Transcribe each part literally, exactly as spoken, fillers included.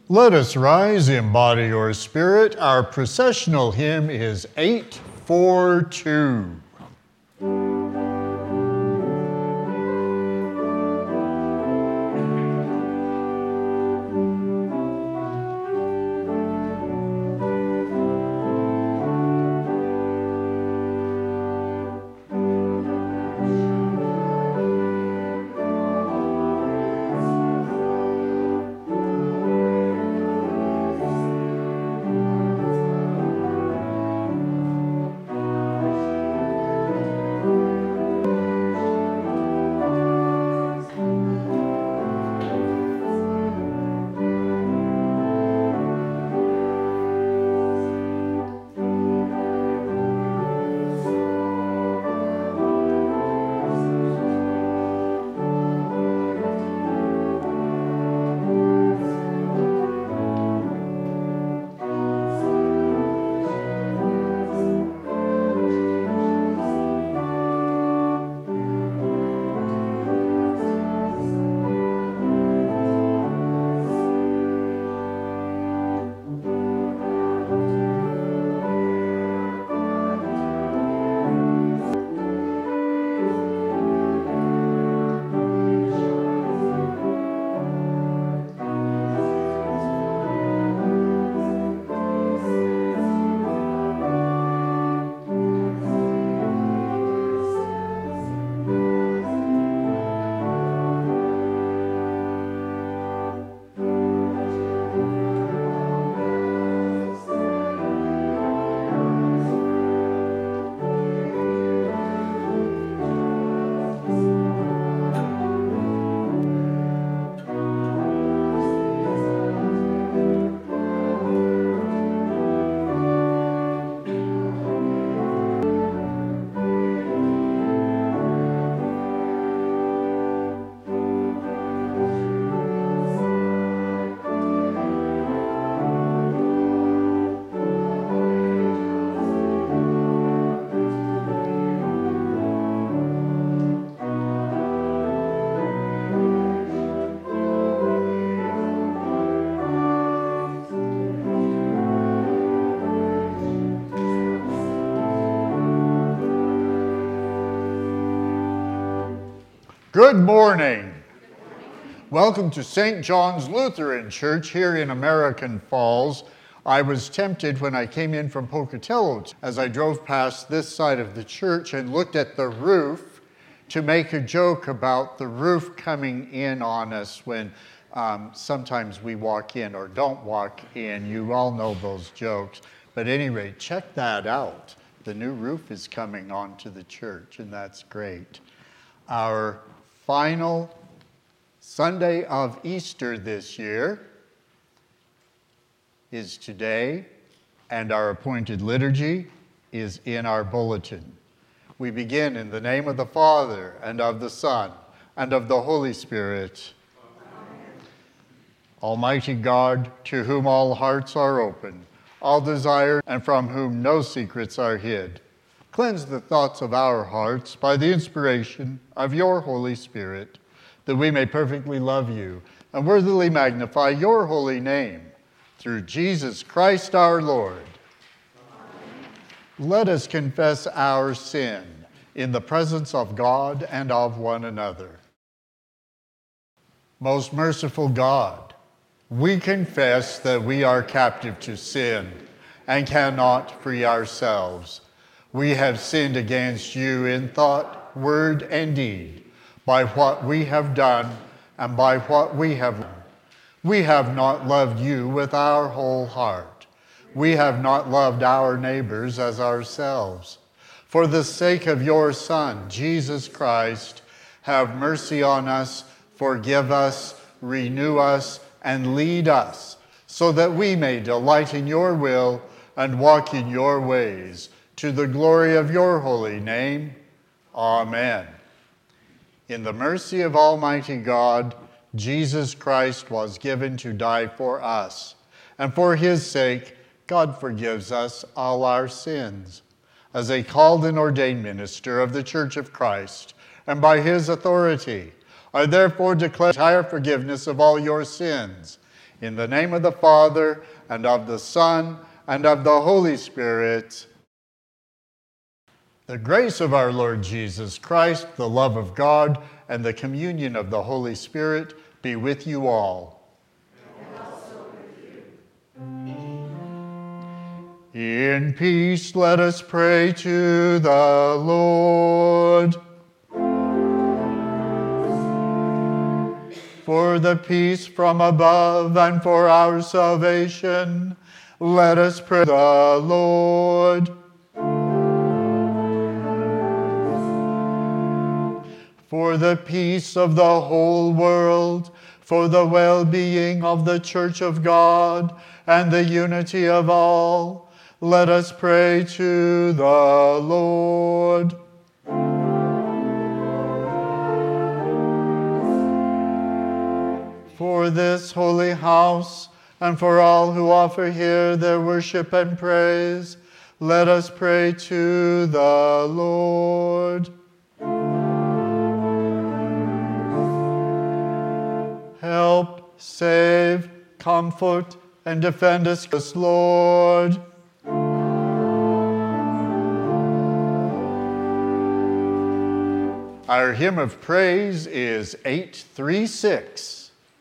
Let us rise in body or spirit. Our processional hymn is eight four two. Good morning. Welcome to Saint John's Lutheran Church here in American Falls. I was tempted when I came in from Pocatello as I drove past this side of the church and looked at the roof to make a joke about the roof coming in on us when um, sometimes we walk in or don't walk in. You all know those jokes. But at any rate, check that out. The new roof is coming onto the church, and that's great. Our final Sunday of Easter this year is today, and our appointed liturgy is in our bulletin. We begin in the name of the Father, and of the Son, and of the Holy Spirit. Amen. Almighty God, to whom all hearts are open, all desire, and from whom no secrets are hid, cleanse the thoughts of our hearts by the inspiration of your Holy Spirit, that we may perfectly love you and worthily magnify your holy name, through Jesus Christ our Lord. Amen. Let us confess our sin in the presence of God and of one another. Most merciful God, we confess that we are captive to sin and cannot free ourselves. We have sinned against you in thought, word, and deed, by what we have done and by what we have done. We have not loved you with our whole heart. We have not loved our neighbors as ourselves. For the sake of your Son, Jesus Christ, have mercy on us, forgive us, renew us, and lead us, so that we may delight in your will and walk in your ways, to the glory of your holy name. Amen. In the mercy of Almighty God, Jesus Christ was given to die for us, and for his sake, God forgives us all our sins. As a called and ordained minister of the Church of Christ, and by his authority, I therefore declare entire forgiveness of all your sins, In the name of the Father, and of the Son, and of the Holy Spirit. The grace of our Lord Jesus Christ, the love of God, and the communion of the Holy Spirit be with you all. And also with you. In peace, let us pray to the Lord. For the peace from above and for our salvation, let us pray to the Lord. For the peace of the whole world, for the well-being of the Church of God, and the unity of all, let us pray to the Lord. For this holy house, and for all who offer here their worship and praise, let us pray to the Lord. Help, save, comfort, and defend us, Lord. Our hymn of praise is eight thirty-six.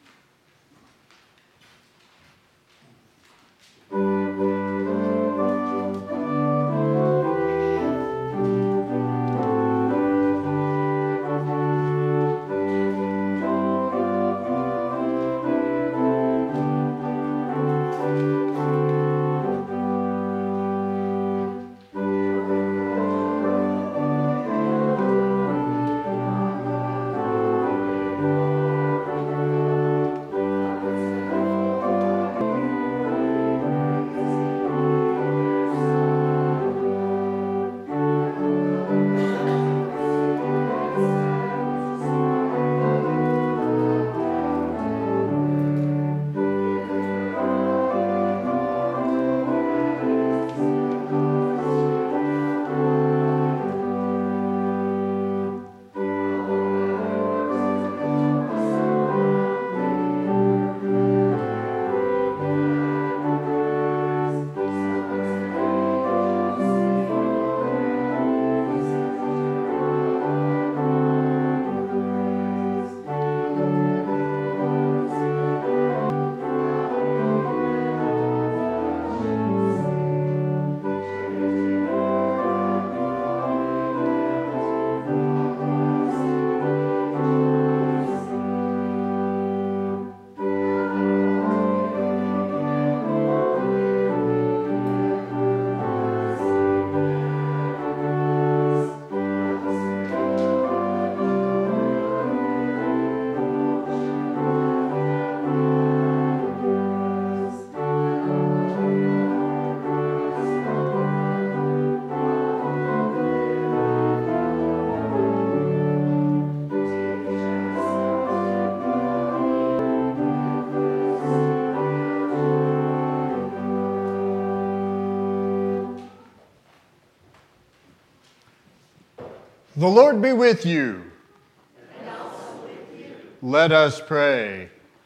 The Lord be with you. And also with you. Let us pray.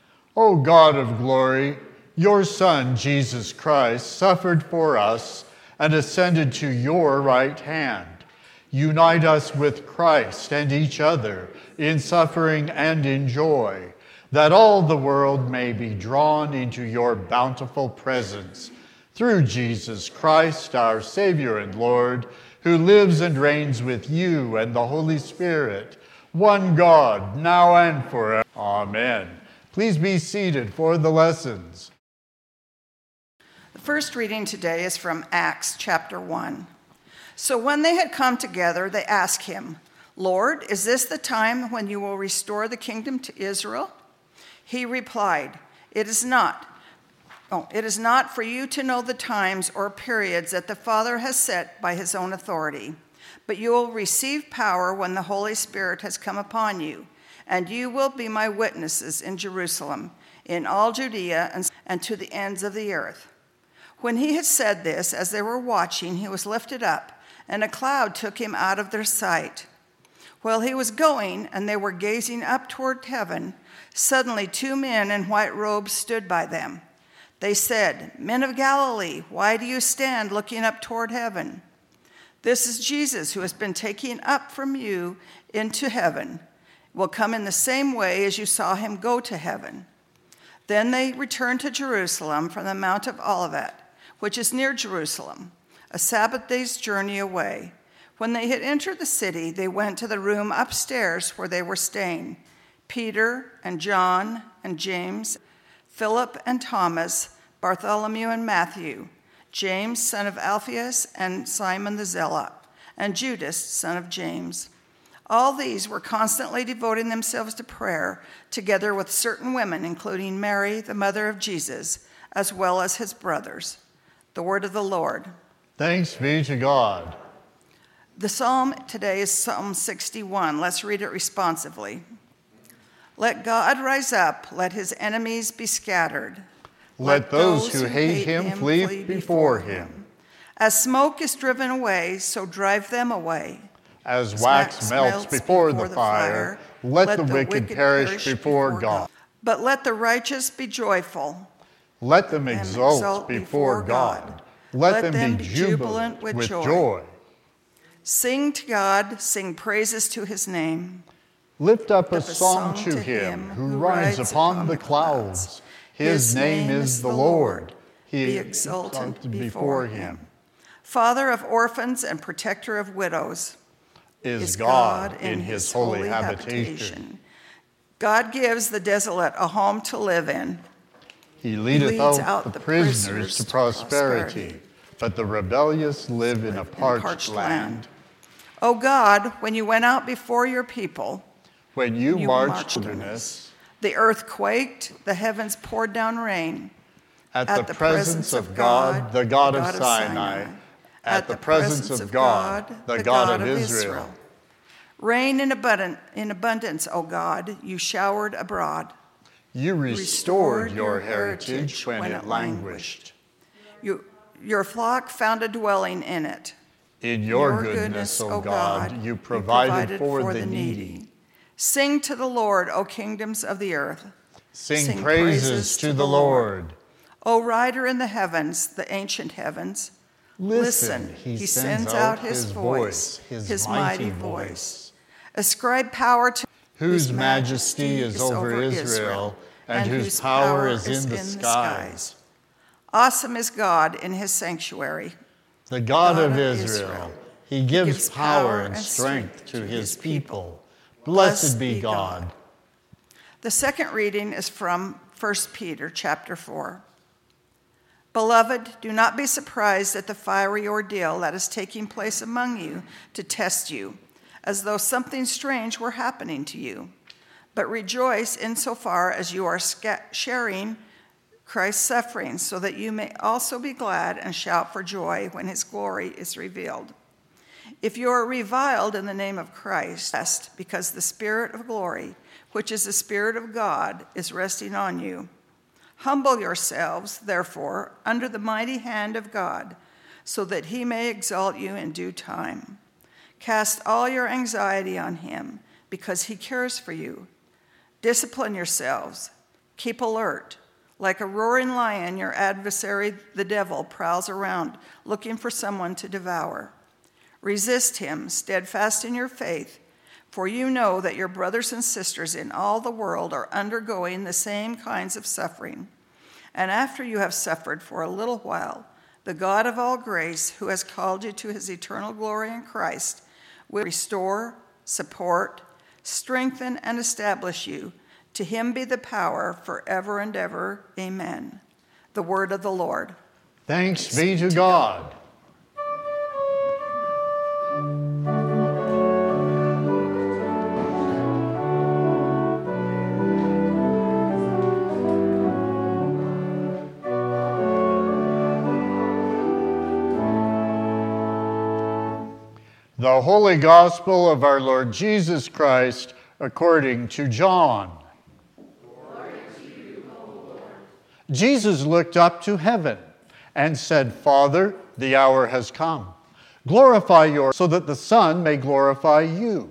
O God of glory, your Son, Jesus Christ, suffered for us and ascended to your right hand. Unite us with Christ and each other in suffering and in joy, that all the world may be drawn into your bountiful presence. Through Jesus Christ, our Savior and Lord, who lives and reigns with you and the Holy Spirit, one God, now and forever. Amen. Please be seated for the lessons. The first reading today is from Acts chapter one. So when they had come together, they asked him, Lord, is this the time when you will restore the kingdom to Israel? He replied, It is not. Oh, it is not for you to know the times or periods that the Father has set by his own authority, but you will receive power when the Holy Spirit has come upon you, and you will be my witnesses in Jerusalem, in all Judea, and, and to the ends of the earth. When he had said this, as they were watching, he was lifted up, and a cloud took him out of their sight. While he was going and they were gazing up toward heaven, suddenly two men in white robes stood by them. They said, "Men of Galilee, why do you stand looking up toward heaven? This is Jesus who has been taken up from you into heaven. Will come in the same way as you saw him go to heaven." Then they returned to Jerusalem from the Mount of Olivet, which is near Jerusalem, a Sabbath day's journey away. When they had entered the city, they went to the room upstairs where they were staying. Peter and John and James, Philip and Thomas, Bartholomew and Matthew, James, son of Alphaeus, and Simon the Zealot, and Judas, son of James. All these were constantly devoting themselves to prayer, together with certain women, including Mary, the mother of Jesus, as well as his brothers. The word of the Lord. Thanks be to God. The psalm today is Psalm sixty-one. Let's read it responsively. Let God rise up, let his enemies be scattered. Let those who hate him flee before him. As smoke is driven away, so drive them away. As wax melts before the fire, let the wicked perish before God. But let the righteous be joyful. Let them exult before God. Let them be jubilant with joy. Sing to God, sing praises to his name. Lift up a song to him who rides upon the clouds. His name is the Lord. He exalted before him. Father of orphans and protector of widows is God in his holy habitation. God gives the desolate a home to live in. He leadeth out the prisoners to prosperity, but the rebellious live in a parched land. O God, when you went out before your people, when you, you marched wilderness, the earth quaked, the heavens poured down rain. At, at the, the presence, presence of God, the God, God of Sinai, Sinai. At the presence of God, the God of Israel. Rain in, abundant, in abundance, O God, you showered abroad. You restored your heritage when it languished. You, your flock found a dwelling in it. In your, your goodness, O God, you provided, you provided for, for the needy. Sing to the Lord, O kingdoms of the earth. Sing, Sing praises, praises to the Lord. O rider in the heavens, the ancient heavens. Listen, he, he sends out his voice, his, his mighty voice. Ascribe power to whose majesty is over Israel, and whose power is in the skies. Awesome is God in his sanctuary. The God of Israel, he gives power and strength to his people. Blessed be God. The second reading is from First Peter chapter four. Beloved, do not be surprised at the fiery ordeal that is taking place among you to test you, as though something strange were happening to you. But rejoice insofar as you are sharing Christ's suffering, so that you may also be glad and shout for joy when his glory is revealed. If you are reviled in the name of Christ, because the Spirit of glory, which is the Spirit of God, is resting on you, humble yourselves, therefore, under the mighty hand of God, so that he may exalt you in due time. Cast all your anxiety on him, because he cares for you. Discipline yourselves. Keep alert. Like a roaring lion, your adversary, the devil, prowls around, looking for someone to devour. Resist him, steadfast in your faith, for you know that your brothers and sisters in all the world are undergoing the same kinds of suffering. And after you have suffered for a little while, the God of all grace, who has called you to his eternal glory in Christ, will restore, support, strengthen, and establish you. To him be the power forever and ever. Amen. The word of the Lord. Thanks be to God. The Holy Gospel of our Lord Jesus Christ according to John. Glory to you, O Lord. Jesus looked up to heaven and said, Father, the hour has come. Glorify your, so that the Son may glorify you,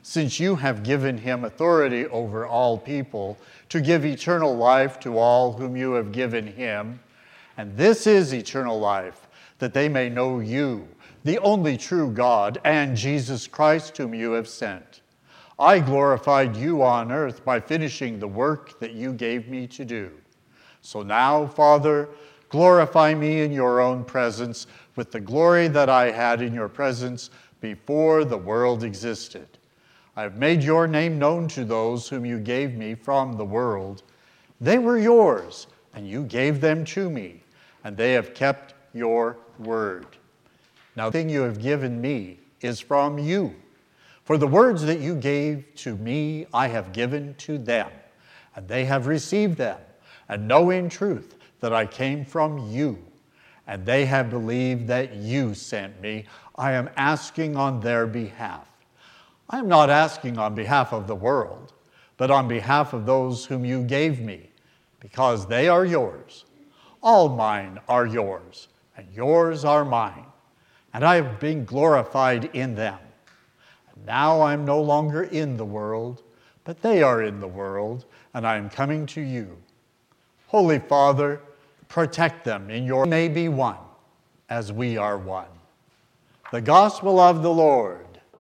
since you have given him authority over all people to give eternal life to all whom you have given him. And this is eternal life, that they may know you, the only true God, and Jesus Christ whom you have sent. I glorified you on earth by finishing the work that you gave me to do. So now, Father, glorify me in your own presence with the glory that I had in your presence before the world existed. I have made your name known to those whom you gave me from the world. They were yours, and you gave them to me, and they have kept your word. Now the thing you have given me is from you. For the words that you gave to me I have given to them, and they have received them, and know in truth that I came from you, and they have believed that you sent me. I am asking on their behalf. I am not asking on behalf of the world, but on behalf of those whom you gave me, because they are yours. All mine are yours, and yours are mine, and I have been glorified in them. And now I am no longer in the world, but they are in the world, and I am coming to you. Holy Father, protect them in your may be one, as we are one. The Gospel of the Lord.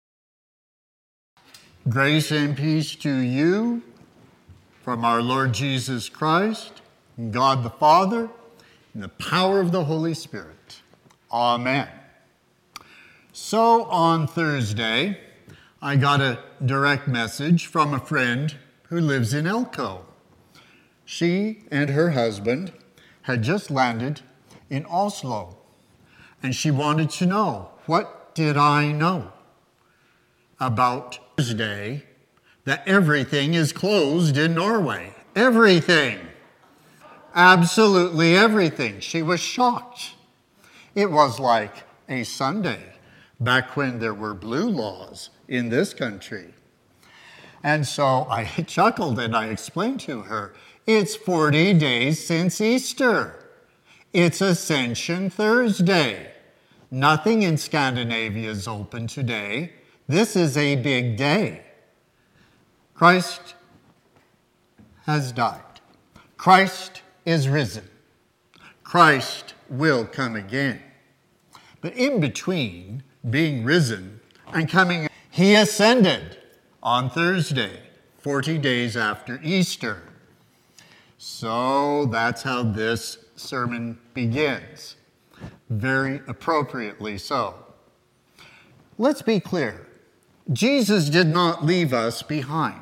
Grace and peace to you from our Lord Jesus Christ, and God the Father, and the power of the Holy Spirit. Amen. So on Thursday, I got a direct message from a friend who lives in Elko. She and her husband had just landed in Oslo, and she wanted to know, what did I know about Thursday that everything is closed in Norway? Everything. Absolutely everything. She was shocked. It was like a Sunday back when there were blue laws in this country. And so I chuckled and I explained to her, it's forty days since Easter. It's Ascension Thursday. Nothing in Scandinavia is open today. This is a big day. Christ has died. Christ is risen. Christ will come again. But in between being risen and coming, he ascended on Thursday, forty days after Easter. So that's how this sermon begins. Very appropriately so. Let's be clear. Jesus did not leave us behind.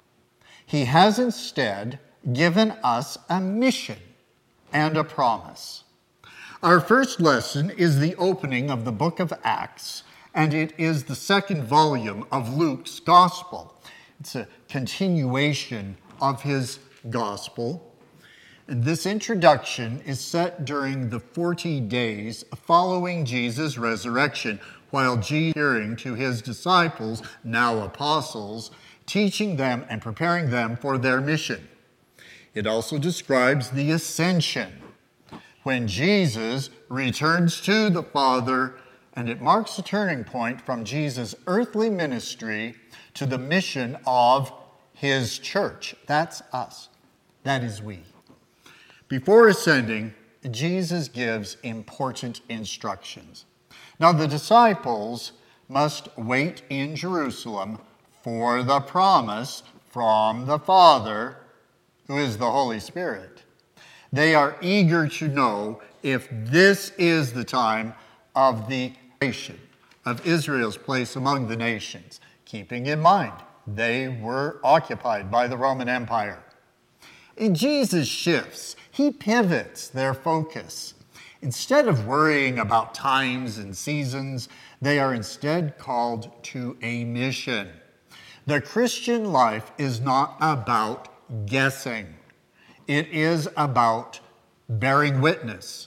He has instead given us a mission and a promise. Our first lesson is the opening of the book of Acts, and it is the second volume of Luke's gospel. It's a continuation of his gospel. And this introduction is set during the forty days following Jesus' resurrection, while Jesus appearing to his disciples, now apostles, teaching them and preparing them for their mission. It also describes the ascension, when Jesus returns to the Father, and it marks a turning point from Jesus' earthly ministry to the mission of his church. That's us. That is we. Before ascending, Jesus gives important instructions. Now, the disciples must wait in Jerusalem for the promise from the Father, who is the Holy Spirit. They are eager to know if this is the time of the nation, of Israel's place among the nations, keeping in mind they were occupied by the Roman Empire. And Jesus shifts. He pivots their focus. Instead of worrying about times and seasons, they are instead called to a mission. The Christian life is not about guessing. It is about bearing witness.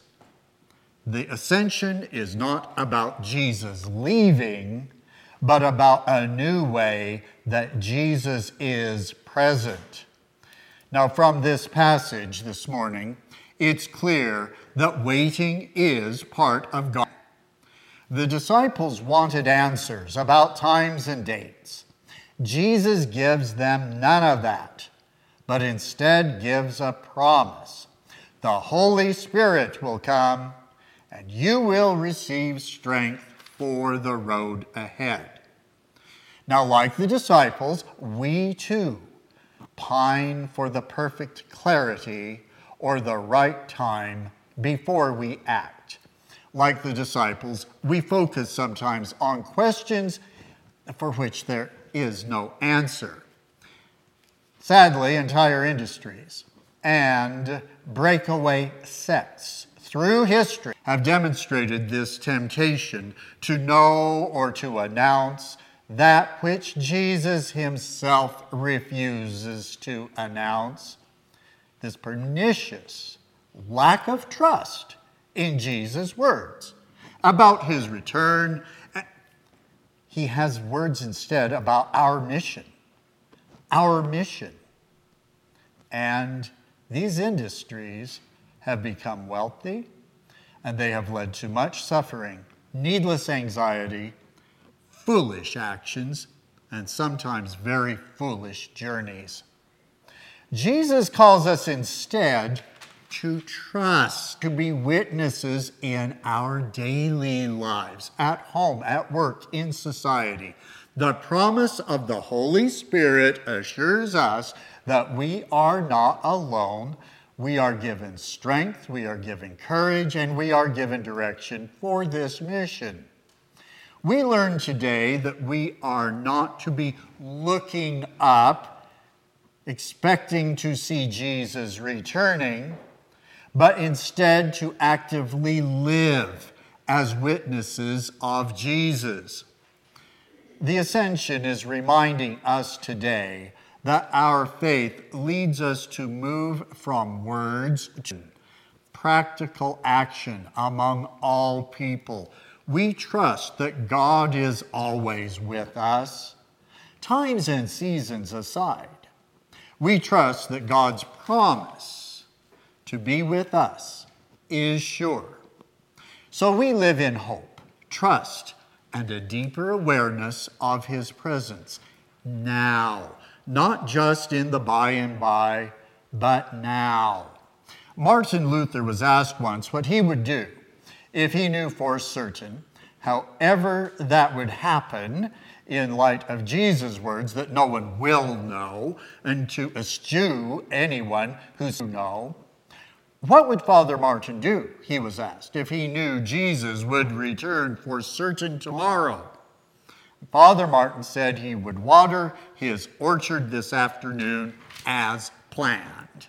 The ascension is not about Jesus leaving, but about a new way that Jesus is present. Now, from this passage this morning, it's clear that waiting is part of God. The disciples wanted answers about times and dates. Jesus gives them none of that, but instead gives a promise. The Holy Spirit will come, and you will receive strength for the road ahead. Now, like the disciples, we too pine for the perfect clarity or the right time before we act. Like the disciples, we focus sometimes on questions for which there is no answer. Sadly, entire industries and breakaway sects through history have demonstrated this temptation to know or to announce that which Jesus himself refuses to announce. This pernicious lack of trust in Jesus' words about his return. He has words instead about our mission. Our mission. And these industries have become wealthy, and they have led to much suffering, needless anxiety, foolish actions, and sometimes very foolish journeys. Jesus calls us instead to trust, to be witnesses in our daily lives, at home, at work, in society. The promise of the Holy Spirit assures us that we are not alone. We are given strength, we are given courage, and we are given direction for this mission. We learn today that we are not to be looking up, expecting to see Jesus returning, but instead to actively live as witnesses of Jesus. The Ascension is reminding us today that our faith leads us to move from words to practical action among all people. We trust that God is always with us, times and seasons aside. We trust that God's promise to be with us is sure. So we live in hope, trust, and a deeper awareness of his presence now, not just in the by and by, but now. Martin Luther was asked once what he would do if he knew for certain, however that would happen, in light of Jesus' words that no one will know, and to eschew anyone who's know. What would Father Martin do, he was asked, if he knew Jesus would return for certain tomorrow? Father Martin said he would water his orchard this afternoon as planned.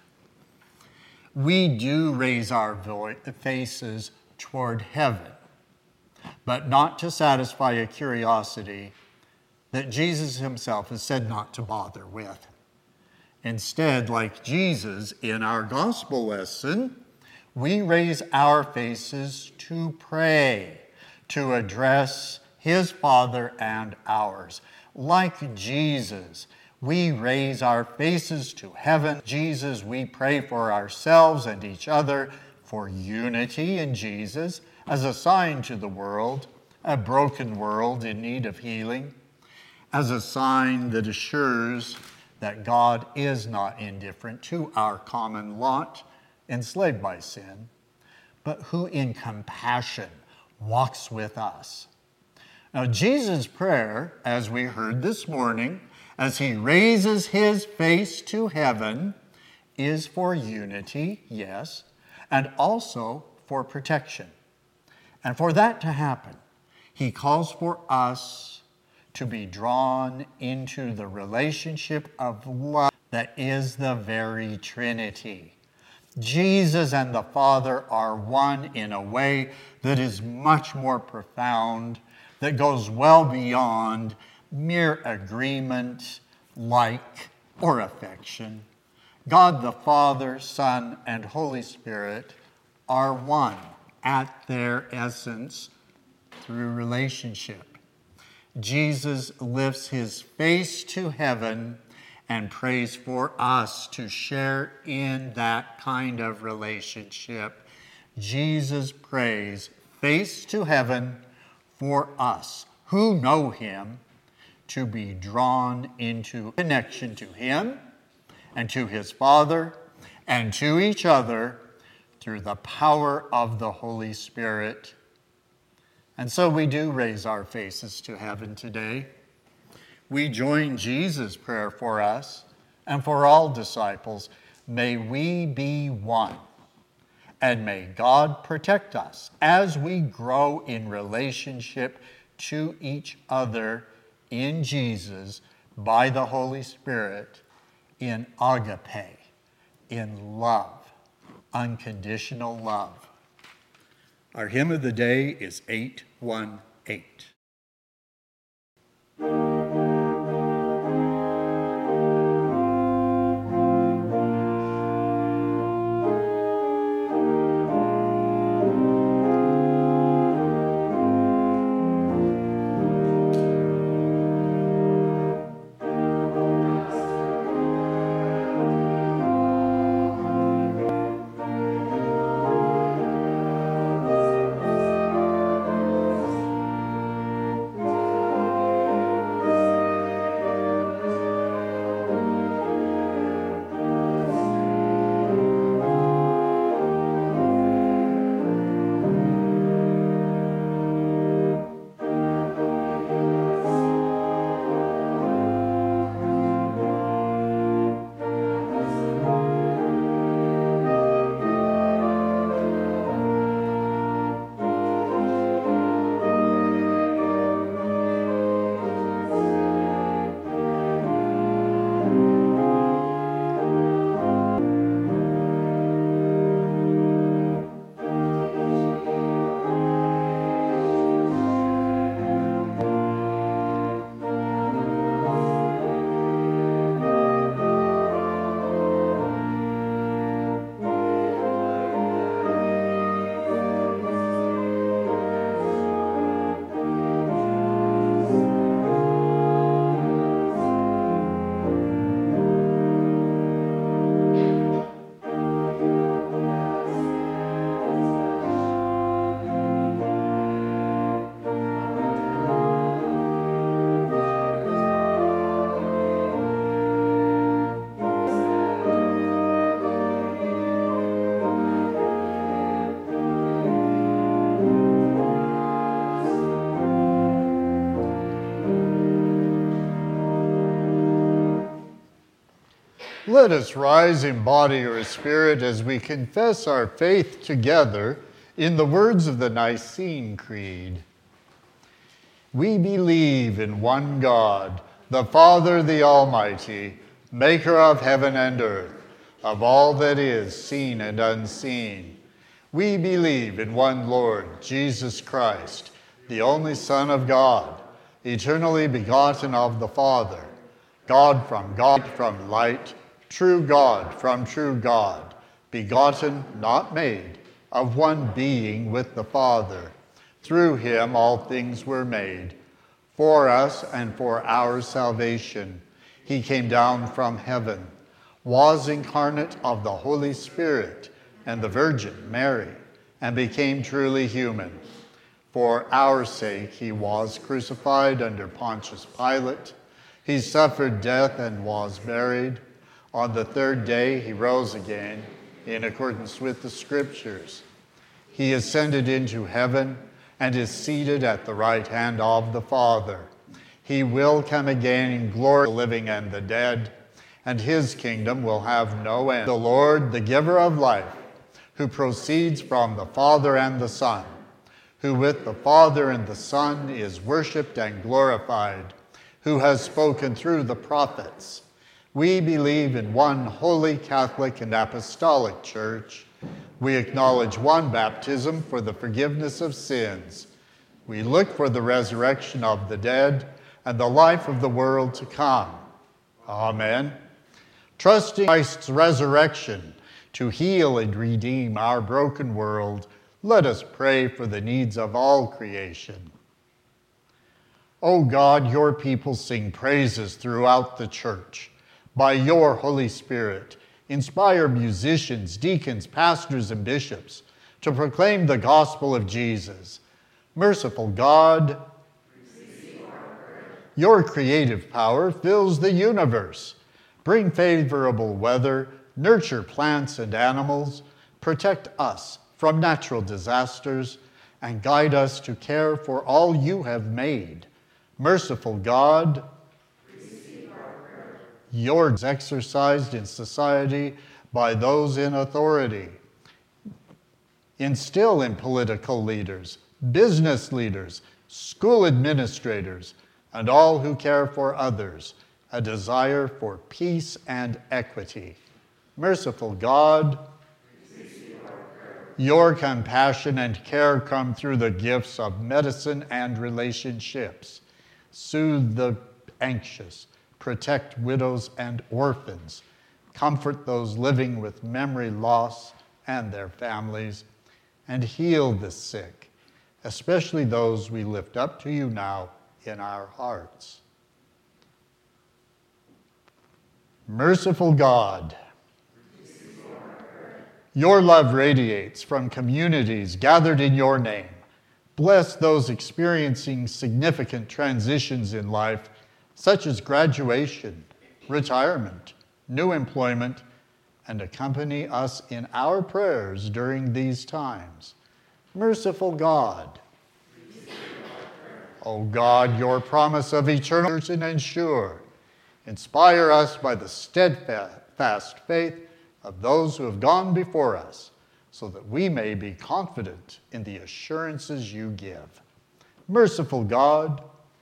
We do raise our faces toward heaven, but not to satisfy a curiosity that Jesus himself has said not to bother with. Instead, like Jesus in our gospel lesson, we raise our faces to pray, to address his Father and ours. Like Jesus, we raise our faces to heaven. Jesus, we pray for ourselves and each other, for unity in Jesus, as a sign to the world, a broken world in need of healing, as a sign that assures that God is not indifferent to our common lot, enslaved by sin, but who in compassion walks with us. Now, Jesus' prayer, as we heard this morning, as he raises his face to heaven, is for unity, yes, and also for protection. And for that to happen, he calls for us to be drawn into the relationship of love that is the very Trinity. Jesus and the Father are one in a way that is much more profound, that goes well beyond mere agreement, like, or affection. God the Father, Son, and Holy Spirit are one at their essence through relationship. Jesus lifts his face to heaven and prays for us to share in that kind of relationship. Jesus prays face to heaven for us who know him to be drawn into connection to him and to his Father and to each other through the power of the Holy Spirit. And so we do raise our faces to heaven today. We join Jesus' prayer for us and for all disciples. May we be one, and may God protect us as we grow in relationship to each other in Jesus by the Holy Spirit, in agape, in love, unconditional love. Our hymn of the day is eight one eight. Let us rise in body or spirit as we confess our faith together in the words of the Nicene Creed. We believe in one God, the Father, the Almighty, maker of heaven and earth, of all that is seen and unseen. We believe in one Lord, Jesus Christ, the only Son of God, eternally begotten of the Father, God from God, from light, true God from true God, begotten, not made, of one being with the Father. Through him all things were made. For us and for our salvation, he came down from heaven, was incarnate of the Holy Spirit and the Virgin Mary, and became truly human. For our sake he was crucified under Pontius Pilate. He suffered death and was buried. On the third day he rose again, in accordance with the Scriptures. He ascended into heaven and is seated at the right hand of the Father. He will come again in glory, the living and the dead, and his kingdom will have no end. The Lord, the giver of life, who proceeds from the Father and the Son, who with the Father and the Son is worshipped and glorified, who has spoken through the prophets. We believe in one holy Catholic and Apostolic Church. We acknowledge one baptism for the forgiveness of sins. We look for the resurrection of the dead and the life of the world to come. Amen. Trusting Christ's resurrection to heal and redeem our broken world, let us pray for the needs of all creation. O God, your people sing praises throughout the church. By your Holy Spirit, inspire musicians, deacons, pastors, and bishops to proclaim the gospel of Jesus. Merciful God, Your creative power fills the universe. Bring favorable weather, nurture plants and animals, protect us from natural disasters, and guide us to care for all you have made. Merciful God, receive our prayer. Your is exercised in society by those in authority. Instill in political leaders, business leaders, school administrators, and all who care for others a desire for peace and equity. Merciful God, your compassion and care come through the gifts of medicine and relationships. Soothe the anxious, protect widows and orphans, comfort those living with memory loss and their families, and heal the sick, especially those we lift up to you now in our hearts. Merciful God, your love radiates from communities gathered in your name. Bless those experiencing significant transitions in life, such as graduation, retirement, new employment, and accompany us in our prayers during these times. Merciful God, O God, your promise of eternal certain and sure, inspire us by the steadfast faith of those who have gone before us, so that we may be confident in the assurances you give. Merciful God,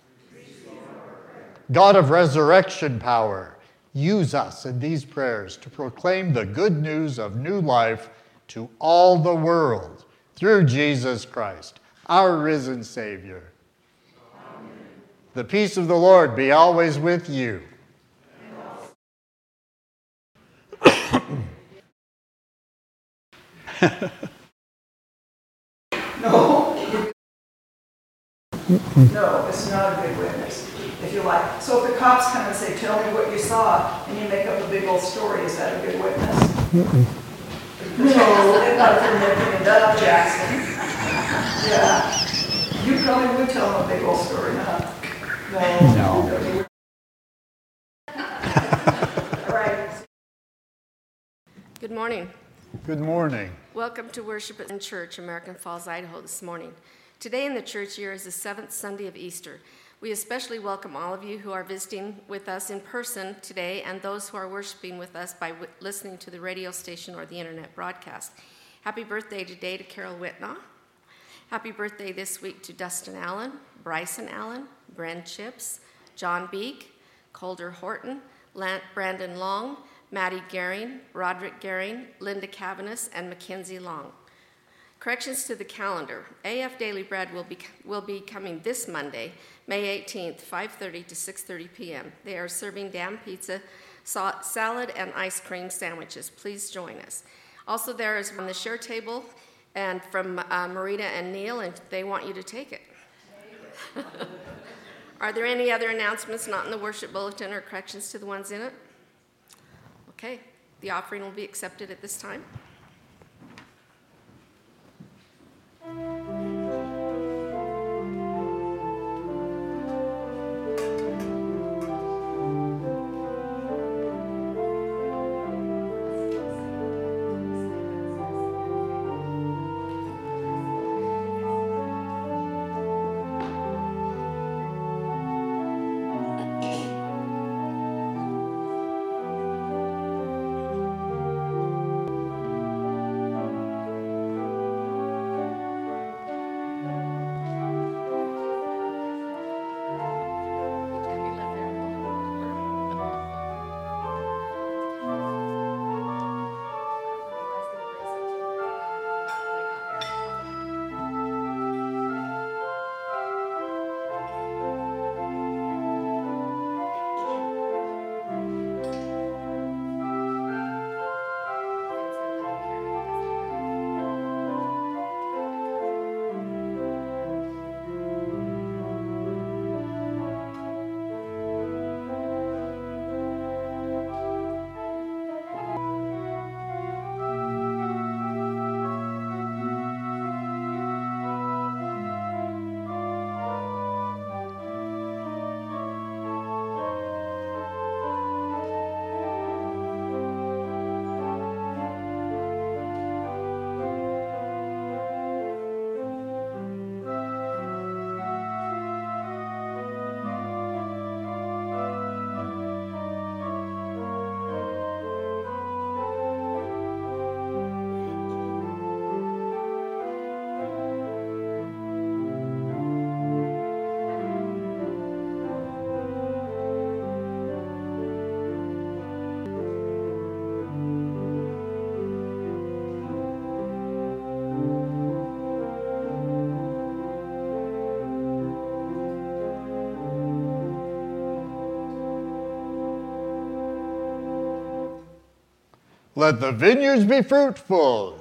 God of resurrection power, use us in these prayers to proclaim the good news of new life to all the world through Jesus Christ, our risen Savior. Amen. The peace of the Lord be always with you. No. No, it's not a good witness, if you like. So if the cops come and say, tell me what you saw, and you make up a big old story, is that a good witness? Mm-mm. No, not if you're making it up, Jackson. Yeah. You probably would tell them a big old story, huh? No. No. All right. Good morning. Good morning. Welcome to worship at Church, American Falls, Idaho this morning. Today in the church year is the seventh Sunday of Easter. We especially welcome all of you who are visiting with us in person today and those who are worshiping with us by w- listening to the radio station or the internet broadcast. Happy birthday today to Carol Whitnaw. Happy birthday this week to Dustin Allen, Bryson Allen, Bren Chips, John Beek, Calder Horton, Lant Brandon Long, Maddie Gehring, Roderick Gehring, Linda Cavanis, and Mackenzie Long. Corrections to the calendar. A F Daily Bread will be will be coming this Monday, May eighteenth, five thirty to six thirty p.m. They are serving damn pizza, salad, and ice cream sandwiches. Please join us. Also, there is on the share table, and from uh, Marita and Neil, and they want you to take it. Are there any other announcements not in the worship bulletin or corrections to the ones in it? Okay, the offering will be accepted at this time. Let the vineyards be fruitful.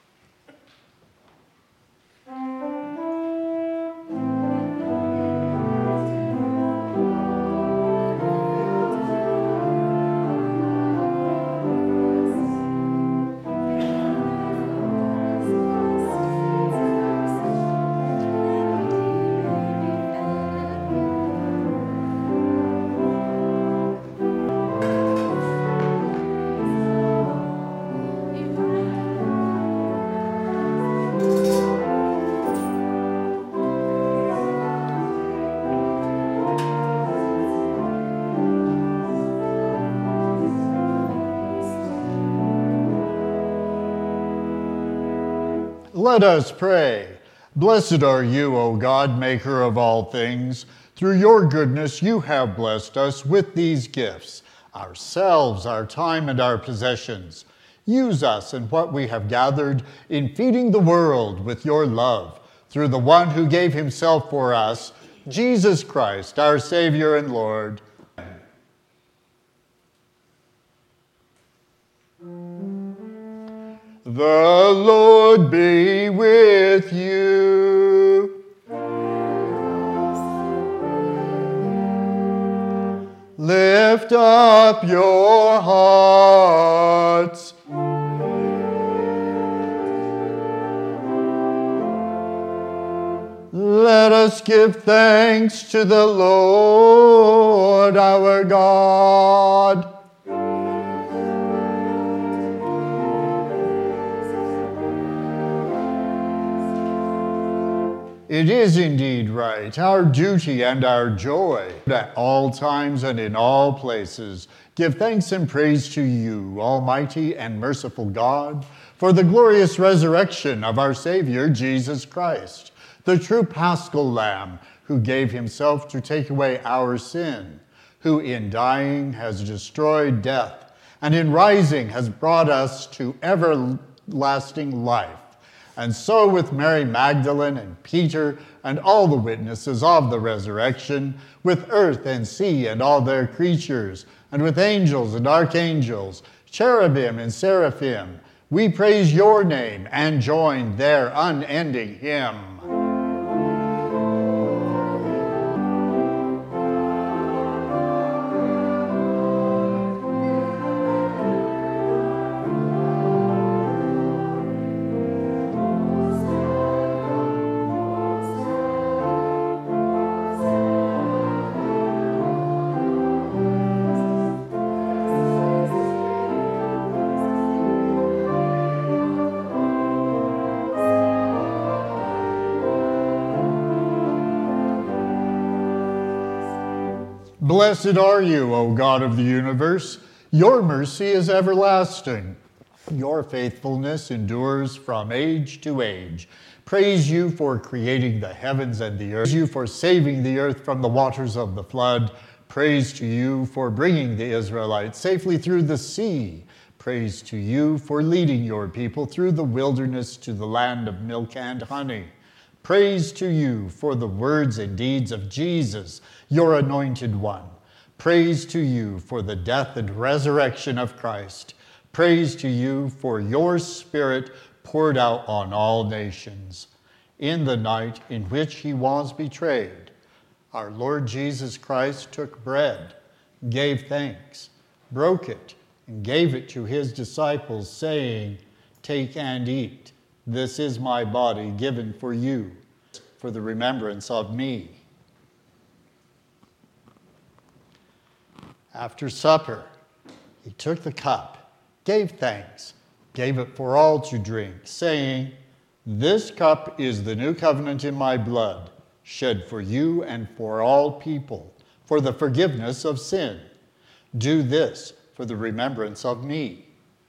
Let us pray. Blessed are you, O God, maker of all things. Through your goodness you have blessed us with these gifts, ourselves, our time, and our possessions. Use us in what we have gathered in feeding the world with your love, through the one who gave himself for us, Jesus Christ, our Savior and Lord. The Lord be with you. Lift up your hearts. Let us give thanks to the Lord our God. It is indeed right, our duty and our joy, at all times and in all places, give thanks and praise to you, Almighty and merciful God, for the glorious resurrection of our Savior, Jesus Christ, the true Paschal Lamb, who gave himself to take away our sin, who in dying has destroyed death, and in rising has brought us to everlasting life. And so with Mary Magdalene and Peter and all the witnesses of the resurrection, with earth and sea and all their creatures, and with angels and archangels, cherubim and seraphim, we praise your name and join their unending hymn. Blessed are you, O God of the universe. Your mercy is everlasting. Your faithfulness endures from age to age. Praise you for creating the heavens and the earth. Praise you for saving the earth from the waters of the flood. Praise to you for bringing the Israelites safely through the sea. Praise to you for leading your people through the wilderness to the land of milk and honey. Praise to you for the words and deeds of Jesus, your anointed one. Praise to you for the death and resurrection of Christ. Praise to you for your Spirit poured out on all nations. In the night in which he was betrayed, our Lord Jesus Christ took bread, gave thanks, broke it, and gave it to his disciples, saying, "Take and eat. This is my body given for you, for the remembrance of me." After supper, he took the cup, gave thanks, gave it for all to drink, saying, "This cup is the new covenant in my blood, shed for you and for all people, for the forgiveness of sin. Do this for the remembrance of me."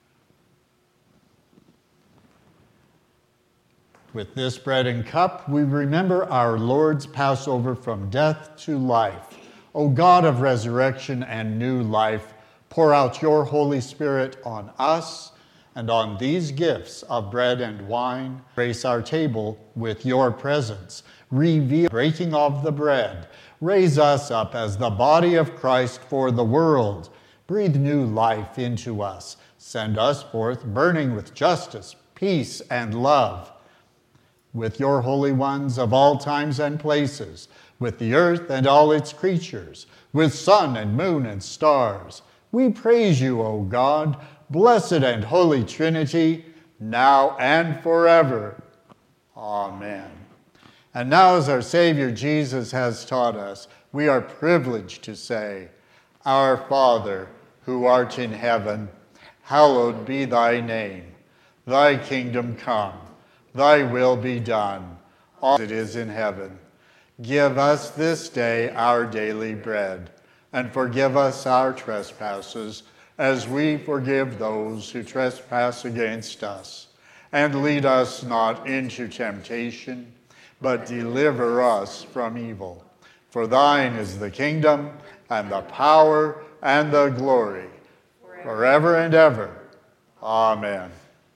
With this bread and cup, we remember our Lord's Passover from death to life. O God of resurrection and new life, pour out your Holy Spirit on us and on these gifts of bread and wine. Grace our table with your presence. Reveal the breaking of the bread. Raise us up as the body of Christ for the world. Breathe new life into us Send us forth burning with justice, peace, and love, with your holy ones of all times and places, with the earth and all its creatures, with sun and moon and stars. We praise you, O God, blessed and holy Trinity, now and forever. Amen. And now, as our Savior Jesus has taught us, we are privileged to say, Our Father, who art in heaven, hallowed be thy name. Thy kingdom come, thy will be done, as it is in heaven. Give us this day our daily bread, and forgive us our trespasses, as we forgive those who trespass against us. And lead us not into temptation, but deliver us from evil. For thine is the kingdom, and the power, and the glory, forever and ever. Amen.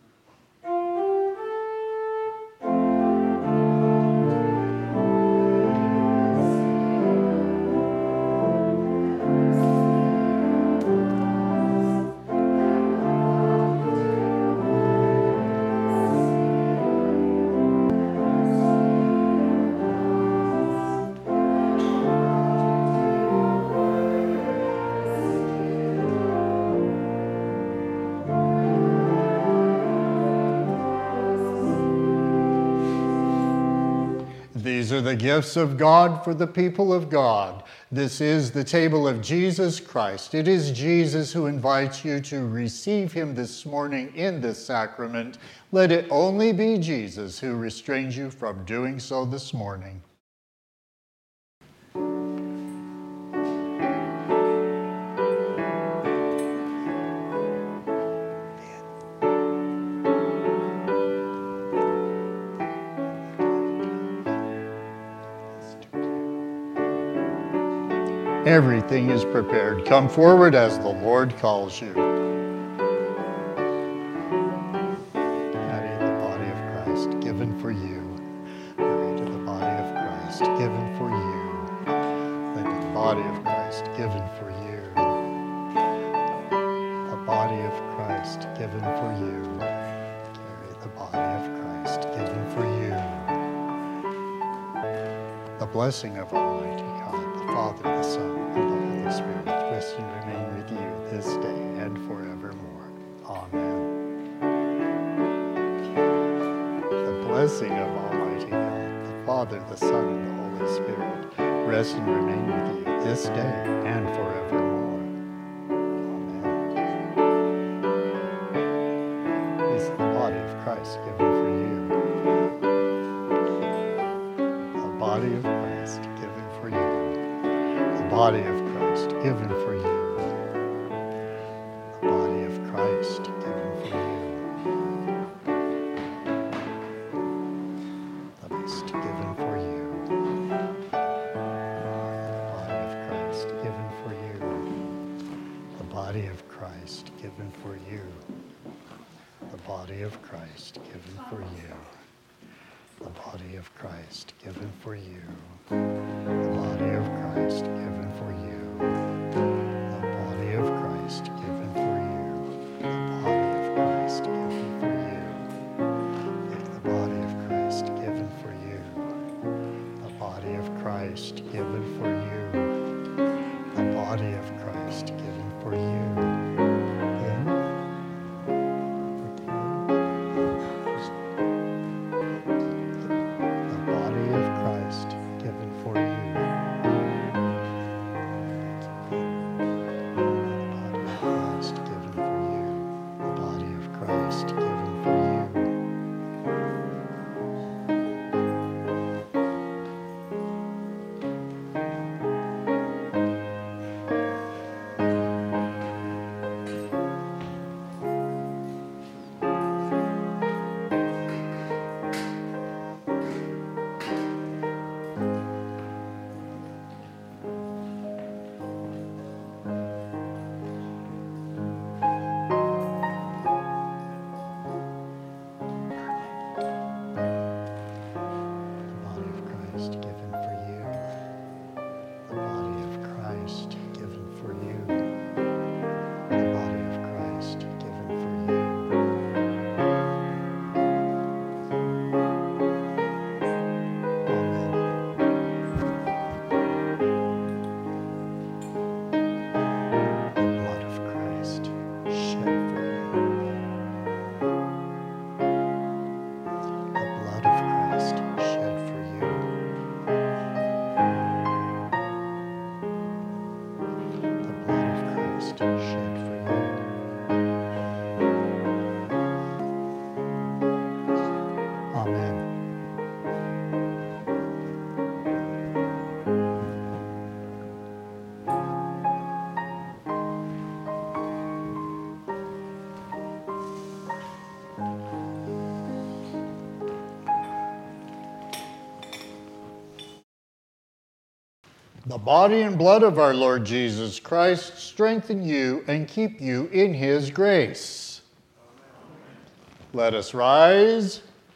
These are the gifts of God for the people of God. This is the table of Jesus Christ. It is Jesus who invites you to receive him this morning in this sacrament. Let it only be Jesus who restrains you from doing so this morning. Everything is prepared. Come forward as the Lord calls you. Now eat the body of Christ given for you. Now eat the body of Christ given for you. Let the body of Christ given for you. The body of Christ given for you. Carry the body of Christ given for you. The blessing of Almighty God, the Father, the Son, and the Holy Spirit, rest and remain with you this day and forevermore. Amen. The blessing of Almighty God, the Father, the Son, and the Holy Spirit, rest and remain with you this day and forevermore. Amen. This is the body of Christ given for you. The body of Christ given for you. The body of Christ given for you. The body of Christ given for you. The Christ given for you. The body of Christ given for you. The body of Christ given for you. The body of Christ given for you. The body of Christ given for you. The body of Christ given for you. The body of Christ given for you. The body of Christ given for you. The body of Christ given for you. The body and blood of our Lord Jesus Christ strengthen you and keep you in his grace. Amen. Let us rise.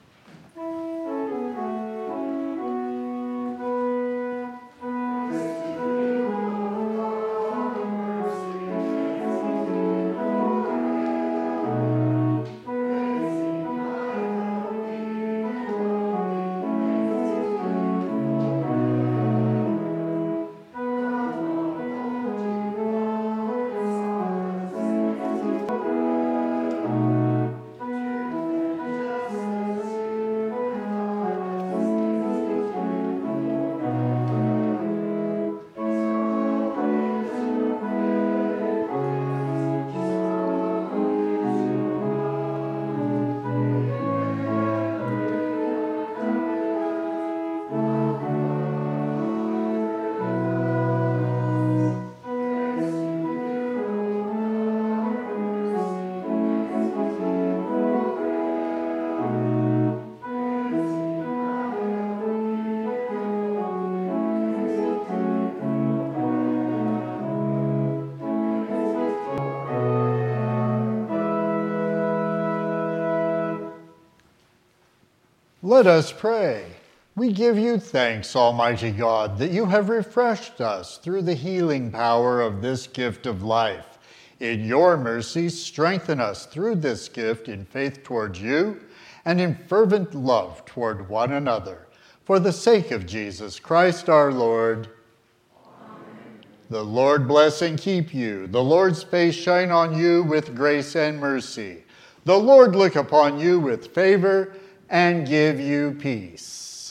Let us pray. We give you thanks, Almighty God, that you have refreshed us through the healing power of this gift of life. In your mercy, strengthen us through this gift in faith toward you and in fervent love toward one another. For the sake of Jesus Christ our Lord. Amen. The Lord bless and keep you. The Lord's face shine on you with grace and mercy. The Lord look upon you with favor and give you peace.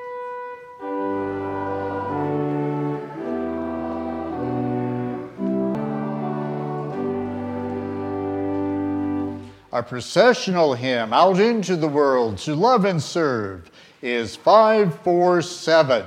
Our processional hymn, Out into the World to Love and Serve, is five four seven.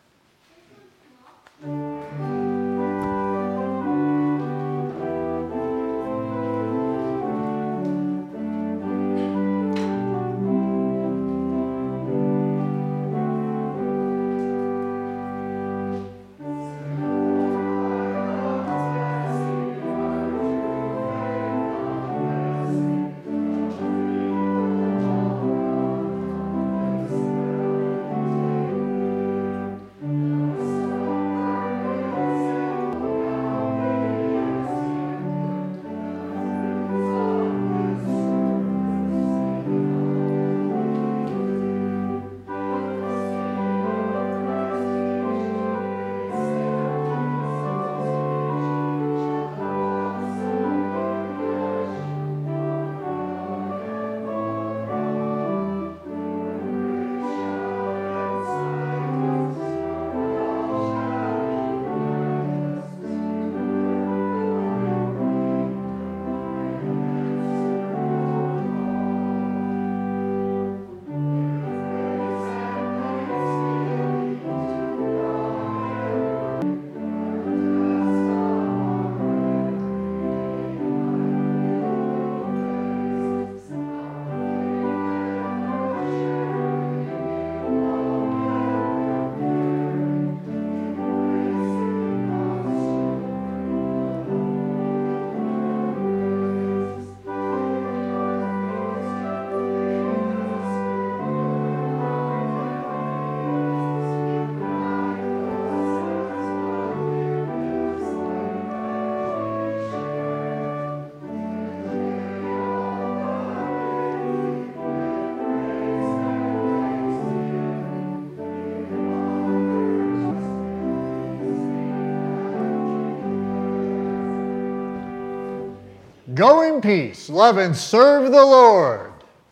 Go in peace, love and serve the Lord.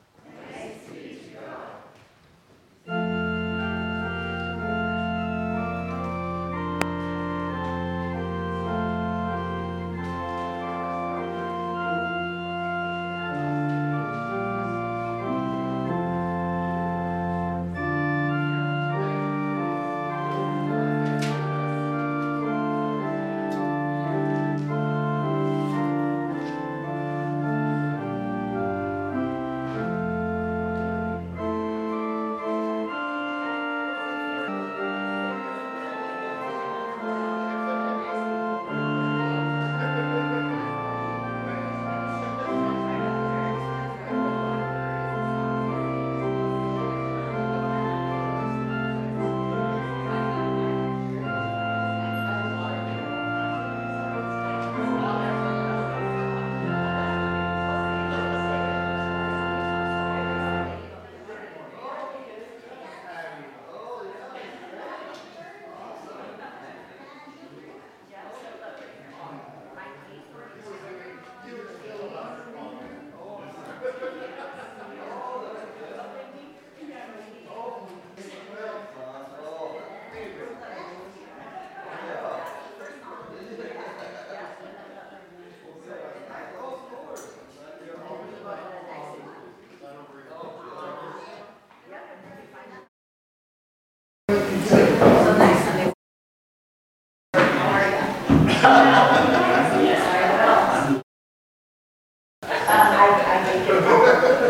Thanks be to God.